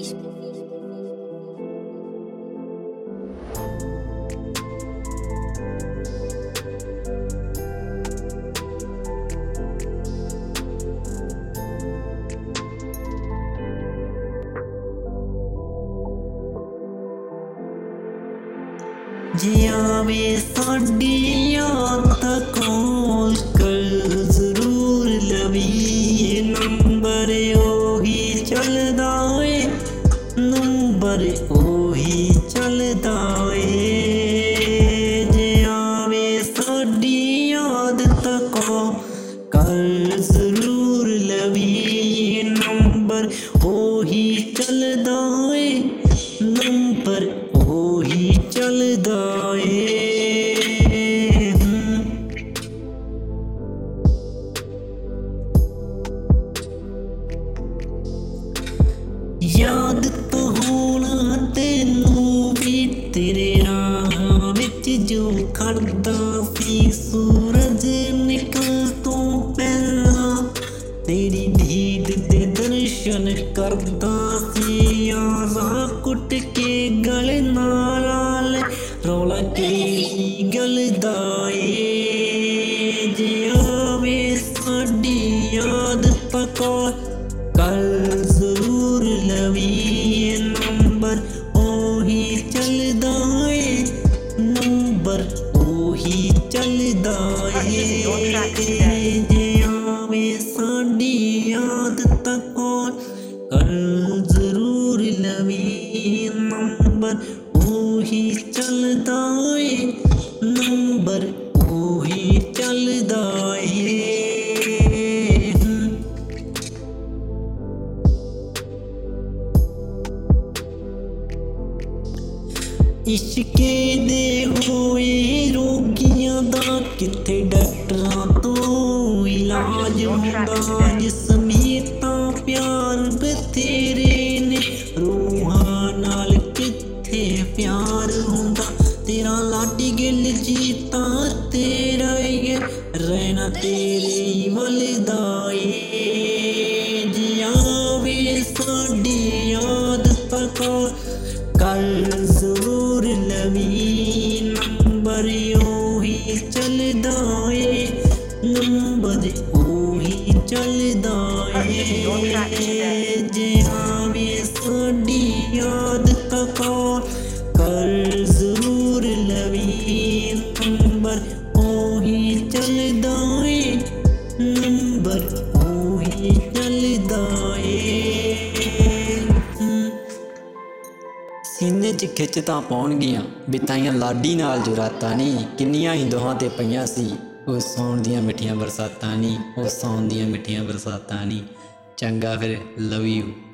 जे आवे साडी याद कॉल कर जरूर लवी। नंबर ओही चलदा ए, नंबर ओही चलदा ए। जे आवे साडी याद कॉल कर जरूर लवी। नंबर ओही चलदा ए, नंबर ओही चलदा ए। याद तो होना तेनू भी तेरे राह विच जो खड़दा सी। सूरज निकल तो पहला तेरी दीद दे दर्शन करदा सी। यारा कुट के गले नाल रौला के गलदा ए। जे आवे साडी याद कॉल कर जरूर लवी। नंबर ओही चलदा ए, नंबर ओही चलदा ए। जे आवे साडी याद कॉल कर जरूर लवी। नंबर ओही चलदा ए, नंबर ओही चलदा ए। इश्के दे होए रोगियां दा किथे डॉक्टरां तो इलाज हुंदा। जिसमें तां प्यार बथेरे ने रूहां नाल किथे प्यार हुंदा। तेरा लाडी गिल जीता तेरा ही रहना तेरे वलदा ए। जे आवे साडी याद कॉल कर जरूर लवी। नंबर ओही चलदा ए, नंबर ओही चलदा ए। जे आवे साडी याद कॉल कर जरूर लवी। नंबर ओही चलदा ए, नंबर ओही चलदा ए। सीने च खिच तां पाउणगियां बिताईਆਂ लाडी नाल जो रातां नी। किन्नियां ही दोहां ते पईयां सी ਉਹ ਸੌਣ ਦੀਆਂ ਮਿੱਠੀਆਂ ਬਰਸਾਤਾਂ ਨੀ। ਉਹ ਸੌਣ ਦੀਆਂ ਮਿੱਠੀਆਂ ਬਰਸਾਤਾਂ ਨੀ। ਚੰਗਾ ਫਿਰ, ਲਵ ਯੂ।